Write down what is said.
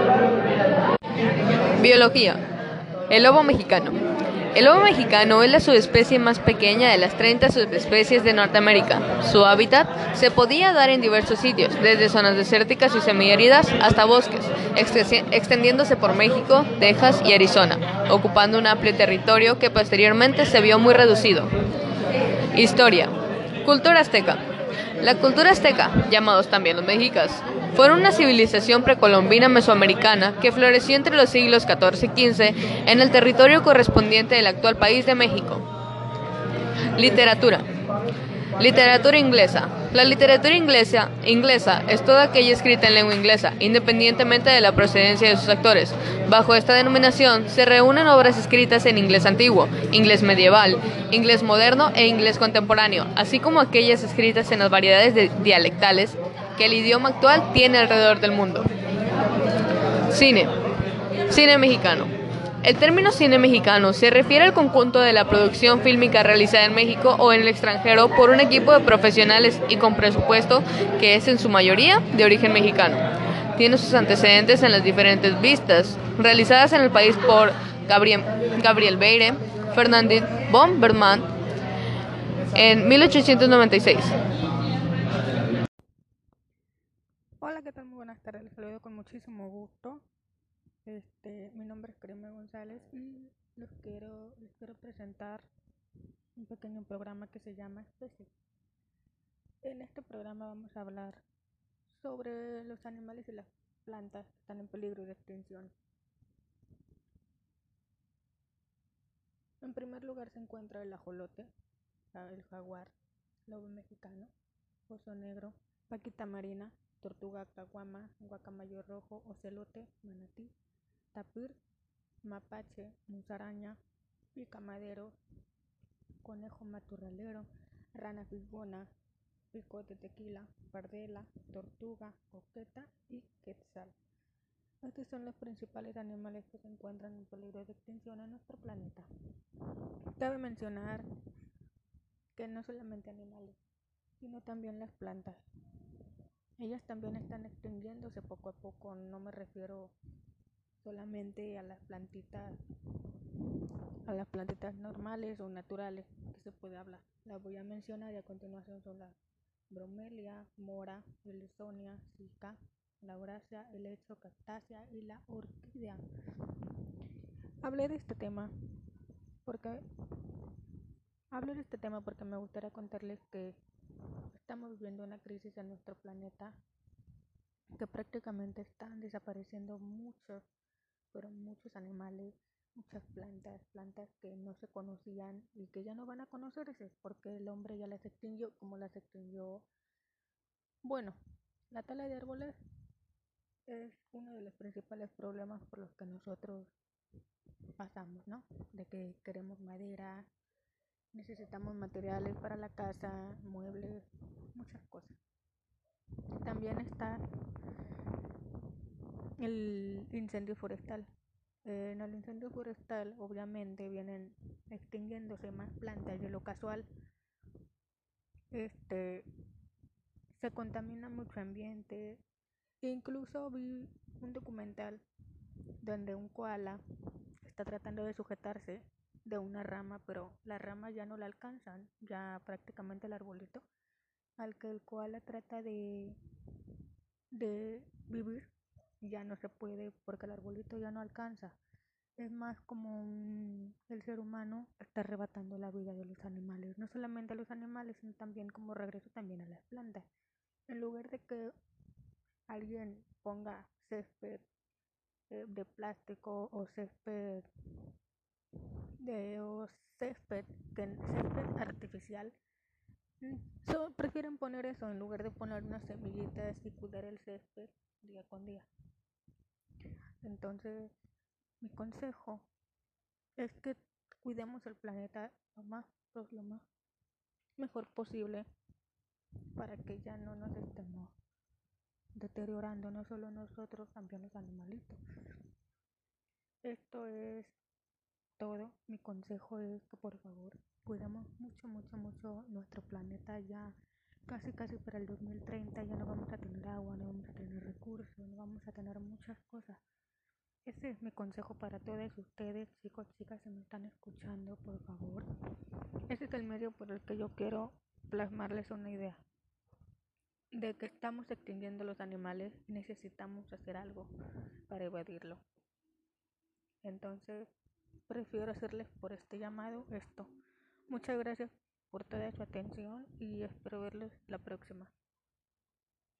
Biología. El lobo mexicano. El lobo mexicano es la subespecie más pequeña de las 30 subespecies de Norteamérica. Su hábitat se podía dar en diversos sitios, desde zonas desérticas y semiáridas hasta bosques, extendiéndose por México, Texas y Arizona, ocupando un amplio territorio que posteriormente se vio muy reducido. Historia. Cultura azteca. La cultura azteca, llamados también los mexicas, fueron una civilización precolombina mesoamericana que floreció entre los siglos XIV y XV en el territorio correspondiente del actual país de México. Literatura. Literatura inglesa. La literatura inglesa es toda aquella escrita en lengua inglesa, independientemente de la procedencia de sus actores. Bajo esta denominación se reúnen obras escritas en inglés antiguo, inglés medieval, inglés moderno e inglés contemporáneo, así como aquellas escritas en las variedades dialectales que el idioma actual tiene alrededor del mundo. Cine. Cine mexicano. El término cine mexicano se refiere al conjunto de la producción fílmica realizada en México o en el extranjero por un equipo de profesionales y con presupuesto que es en su mayoría de origen mexicano. Tiene sus antecedentes en las diferentes vistas realizadas en el país por Gabriel Beire, Fernandit von Bergman en 1896. Hola, ¿qué tal? Muy buenas tardes. Les saludo con muchísimo gusto. Mi nombre es Karime González y les quiero presentar un pequeño programa que se llama Especies. En este programa vamos a hablar sobre los animales y las plantas que están en peligro de extinción. En primer lugar se encuentra el ajolote, el jaguar, lobo mexicano, oso negro, vaquita marina, tortuga caguama, guacamayo rojo, ocelote, manatí, tapir, mapache, musaraña, picamadero, conejo matorralero, rana fisgona, pico de tequila, pardela, tortuga, coqueta y quetzal. Estos son los principales animales que se encuentran en peligro de extinción en nuestro planeta. Cabe mencionar que no solamente animales, sino también las plantas. Ellas también están extinguiéndose poco a poco. No me refiero solamente a las plantitas normales o naturales que se puede hablar. Las voy a mencionar y a continuación son las bromelia, mora, elisonia, cica, laurasia, helecho, cactácea y la orquídea. Hablé de este tema porque me gustaría contarles que estamos viviendo una crisis en nuestro planeta, que prácticamente están desapareciendo muchos animales, muchas plantas que no se conocían y que ya no van a conocerse porque el hombre ya las extinguió, como las extinguió. Bueno, la tala de árboles es uno de los principales problemas por los que nosotros pasamos, ¿no? De que queremos madera, necesitamos materiales para la casa, muebles, muchas cosas. También está el incendio forestal. En el incendio forestal obviamente vienen extinguiéndose más plantas de lo casual. Se contamina mucho ambiente. Incluso vi un documental donde un koala está tratando de sujetarse de una rama, pero la rama ya no la alcanzan, ya prácticamente el arbolito al que el koala trata de vivir ya no se puede porque el arbolito ya no alcanza. Es más como el ser humano está arrebatando la vida de los animales, no solamente a los animales, sino también como regreso también a las plantas. En lugar de que alguien ponga césped de plástico o césped césped artificial, prefieren poner eso en lugar de poner unas semillitas y cuidar el césped día con día. Entonces, mi consejo es que cuidemos el planeta lo más mejor posible para que ya no nos estemos deteriorando, no solo nosotros, también los animalitos. Esto es todo. Mi consejo es que por favor cuidemos mucho nuestro planeta. Ya casi para el 2030 ya no vamos a tener agua, no vamos a tener recursos, no vamos a tener muchas cosas. Ese es mi consejo para todos ustedes, chicos, chicas, que me están escuchando, por favor. Ese es el medio por el que yo quiero plasmarles una idea de que estamos extinguiendo los animales y necesitamos hacer algo para evadirlo. Entonces, prefiero hacerles por este llamado esto. Muchas gracias por toda su atención y espero verlos la próxima.